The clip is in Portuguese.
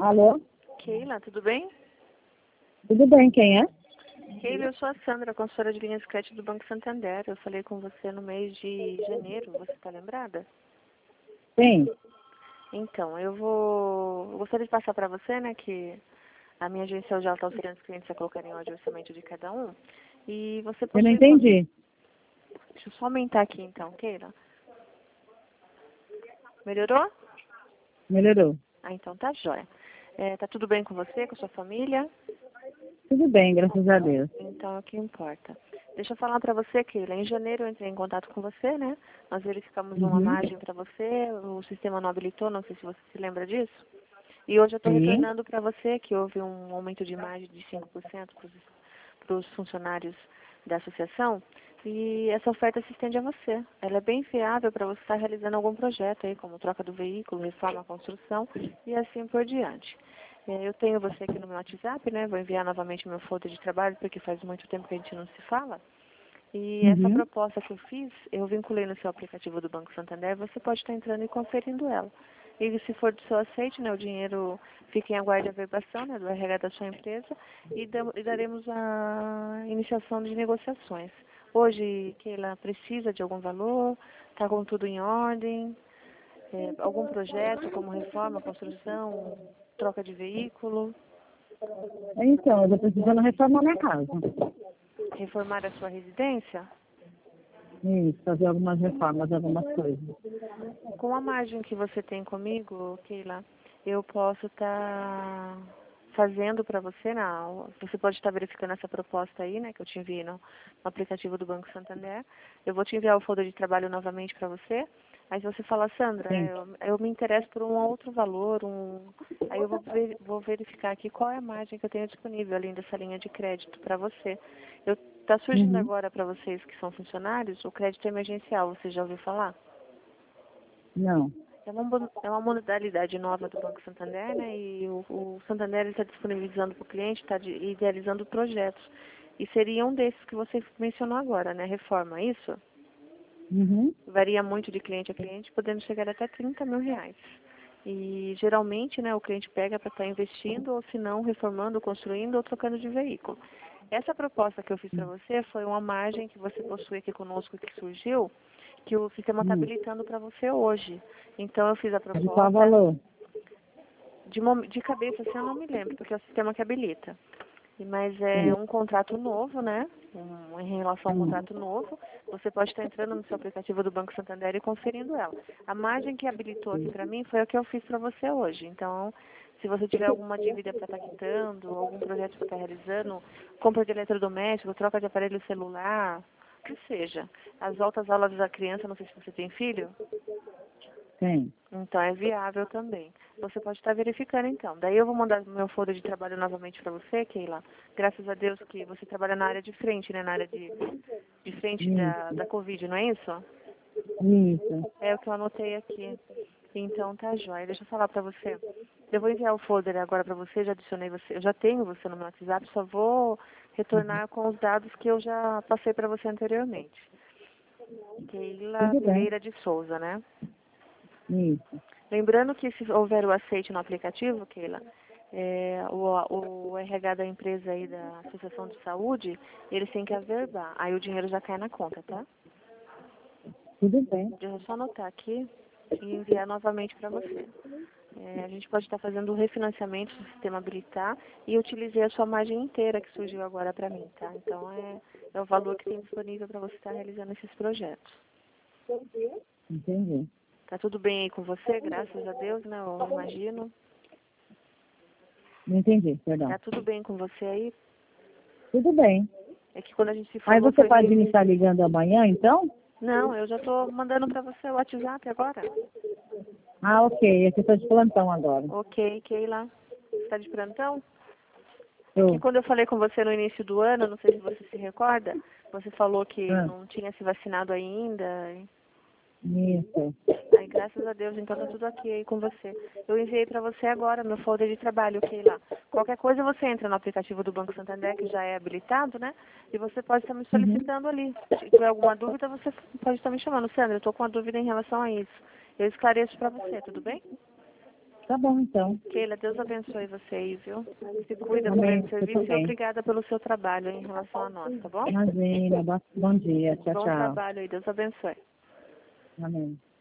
Alô? Keila, tudo bem? Tudo bem, quem é? Keila, eu sou a Sandra, consultora de linhas de crédito do Banco Santander. Eu falei com você no mês de janeiro, você está lembrada? Sim. Então, eu gostaria de passar para você, né, que a minha agência hoje está auxiliando os clientes a colocarem o orçamento de cada um. E você Eu não possui... entendi. Deixa eu só aumentar aqui então, Keila. Melhorou? Melhorou. Ah, então tá jóia. Tá tudo bem com você, com a sua família? Tudo bem, graças a Deus. Então, é o que importa. Deixa eu falar para você, Keila. Em janeiro eu entrei em contato com você, né? Nós verificamos uma Uhum. margem para você, o sistema não habilitou, não sei se você se lembra disso. E hoje eu estou Sim. retornando para você que houve um aumento de margem de 5% para os funcionários da associação. E essa oferta se estende a você. Ela é bem viável para você estar realizando algum projeto aí, como troca do veículo, reforma, construção e assim por diante. Eu tenho você aqui no meu WhatsApp, né? Vou enviar novamente meu folder de trabalho, porque faz muito tempo que a gente não se fala. E essa Uhum. proposta que eu fiz, eu vinculei no seu aplicativo do Banco Santander, você pode estar entrando e conferindo ela. E se for do seu aceite, né, o dinheiro fica em aguarde a verbação, né, do RH da sua empresa e daremos a iniciação de negociações. Hoje, Keila, precisa de algum valor? Está com tudo em ordem? Algum projeto como reforma, construção, troca de veículo? Então, eu estou precisando reformar minha casa. Reformar a sua residência? Isso, fazer algumas reformas, algumas coisas. Com a margem que você tem comigo, Keila, eu posso estar fazendo para você, você pode estar verificando essa proposta aí, né, que eu te enviei no aplicativo do Banco Santander. Eu vou te enviar o folder de trabalho novamente para você. Aí se você fala, Sandra, Sim. eu me interesso por um outro valor, aí eu vou verificar aqui qual é a margem que eu tenho disponível além dessa linha de crédito para você. Está surgindo Uhum. agora para vocês que são funcionários o crédito emergencial, você já ouviu falar? Não. É uma modalidade nova do Banco Santander, né? E o Santander está disponibilizando para o cliente, está idealizando projetos. E seria um desses que você mencionou agora, né? Reforma, isso? Uhum. Varia muito de cliente a cliente, podendo chegar até 30 mil reais. E geralmente, né, o cliente pega para estar investindo, ou se não, reformando, construindo ou trocando de veículo. Essa proposta que eu fiz para você foi uma margem que você possui aqui conosco que surgiu, que o sistema está habilitando para você hoje. Então eu fiz a De qual proposta valor? de cabeça, assim eu não me lembro, porque é o sistema que habilita. Mas é Sim. um contrato novo, né? Em relação a um contrato novo, você pode estar entrando no seu aplicativo do Banco Santander e conferindo ela. A margem que habilitou aqui para mim foi a que eu fiz para você hoje. Então, se você tiver alguma dívida para estar quitando, algum projeto para estar realizando, compra de eletrodoméstico, troca de aparelho celular, o que seja. As voltas aulas da criança, não sei se você tem filho, Sim. então é viável também. Você pode estar verificando então. Daí eu vou mandar meu folder de trabalho novamente para você, Keila. Graças a Deus que você trabalha na área de frente, né? Na área de frente da Isso. Covid, não é isso? Isso. É o que eu anotei aqui. Então tá jóia. Deixa eu falar para você. Eu vou enviar o folder agora para você, já adicionei você, eu já tenho você no meu WhatsApp, só vou retornar com os dados que eu já passei para você anteriormente. Keila Tudo bem. Pereira de Souza, né? Isso. Lembrando que se houver o aceite no aplicativo, Keila, o RH da empresa aí da Associação de Saúde, eles têm que averbar. Aí o dinheiro já cai na conta, tá? Tudo bem. Deixa eu só anotar aqui e enviar novamente para você. A gente pode estar fazendo o refinanciamento do sistema habilitar e eu utilizei a sua margem inteira que surgiu agora para mim, tá? Então é o valor que tem disponível para você estar realizando esses projetos. Entendi. Tá tudo bem aí com você? Graças a Deus, né? Eu imagino. Não entendi, perdão. Tá tudo bem com você aí? Tudo bem. É que quando a gente se Aí falou você foi no pode me início. estar ligando amanhã, então? Não, eu já tô mandando para você o WhatsApp agora. Ah, ok. É que eu estou de plantão agora. Ok, Keila. Você tá de plantão? É que Tô. quando eu falei com você no início do ano, não sei se você se recorda, você falou que Ah, não tinha se vacinado ainda. isso. Aí, graças a Deus, então tá tudo ok aí com você. Eu enviei para você agora meu folder de trabalho, Keila. Qualquer coisa você entra no aplicativo do Banco Santander, que já é habilitado, né? E você pode estar me Uhum. solicitando ali. Se tiver alguma dúvida, você pode estar me chamando. Sandra, eu estou com uma dúvida em relação a isso. Eu esclareço para você, tudo bem? Tá bom, então. Keila, Deus abençoe você aí, viu? Se cuida Amém. do Você serviço e também. obrigada pelo seu trabalho em relação a nós, tá bom? Imagina. Bom dia. Tchau, Bom tchau. trabalho aí, Deus abençoe. Amém.